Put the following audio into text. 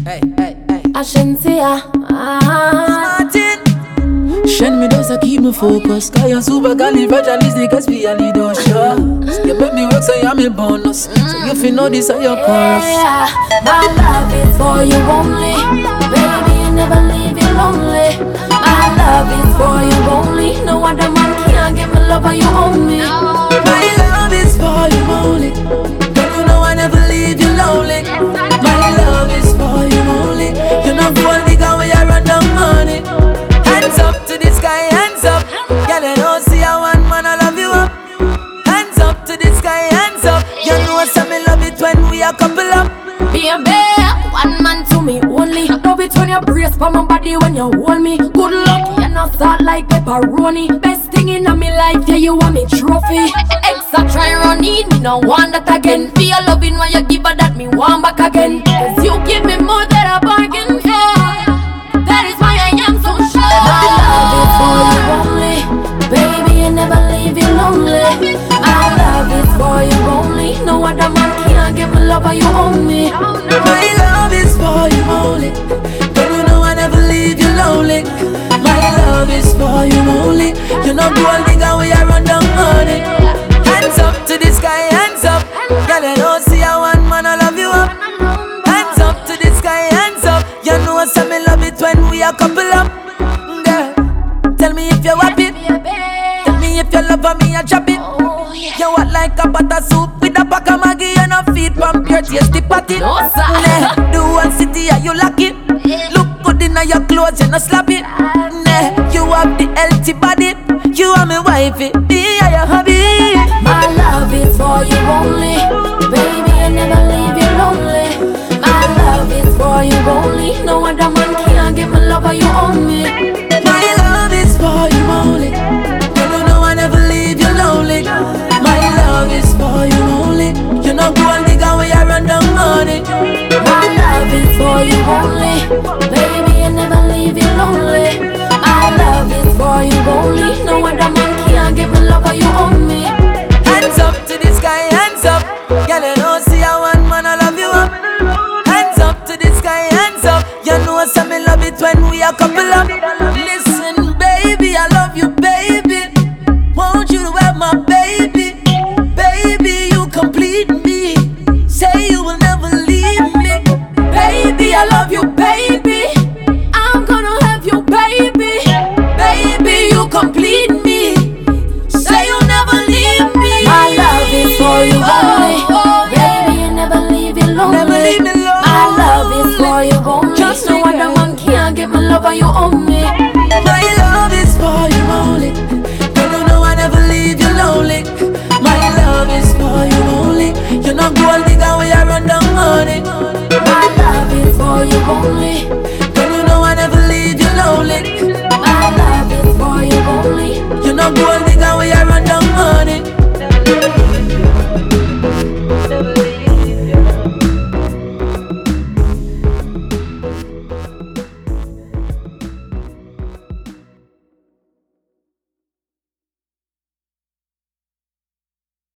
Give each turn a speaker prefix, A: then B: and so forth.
A: Ashensia.
B: Shen me does keep me focused. Cause you're super califragilisticexpialidocious. You make me work so you're me bonus. So you feel know this are your chorus.
A: Yeah, my love is for you only. Baby, you never leave you lonely. My love is for you only. No other man can give me love and you own me.
B: My love is for you only. Girl, you know I never leave you lonely. My love is for you only. You know gold digger when you run down money. Hands up to the sky, hands up. Girl, you know see how one man I love you up. Hands up to the sky, hands up. You know some me love it when we are couple up.
A: Be a bear, one man to me only. Love it when you brace for my body when you hold me. Good luck, you're not soft like pepperoni. Best thing in my life, yeah, you want me trophy. Extra try run need me, no want that again. Feel loving when you give her that me want back again. Cause you give me more than I bargain for. That is why I am so sure. My love is for you only. Baby, you never leave you lonely. My love is for you only. No other man can give me love and you own me.
B: My love is for you only. Girl, you know I never leave you lonely. My love is for you only. You know gold digger when you run down money. Hands up to the sky, hands up. Girl, you know see how one man I love you up. Hands up to the sky, hands up. You know some me love it when we are couple up. Girl, tell me if you happy. Tell me if you love me, I drop it. You want like a butter soup with a pack of Maggie and a feed pump your tasty patty.
A: No, sir.
B: The whole city, are you lucky? Look good in your clothes, you no slap it. You have the healthy body. You are my wifey, be I your hobby.
A: My love is for you only. Baby, I never leave you lonely. My love is for you only. No other man can give me love and you own me.
B: My love is for you only. Girl, you know I never leave you lonely. My love is for you only. You know gold digger when you run down money.
A: My love is for you only. Baby, I never leave you lonely. My love is for you only. No other man can give me love and you own me.
B: Hands up to the sky, hands up. Girl, you know see how one man I love you up. Hands up to the sky, hands up. You know some me love it when we are couple up. Listen, baby, I love you, baby. Want you to have my baby. Baby, you complete me. Say you will never leave me. Baby, I love you, baby. I'm gonna have you, baby. Baby, you complete me. Say you'll never leave me.
A: My love is for you only. Baby, I never leave you lonely.
B: Never leave me lonely.
A: My love is for you only.
B: Just
A: no
B: me,
A: other
B: girl.
A: man can give me love and you own me.
B: My love is for you only. Girl, you know I never leave you lonely. My love is for you only. You know gold digger when you run down money.
A: My love is for you only.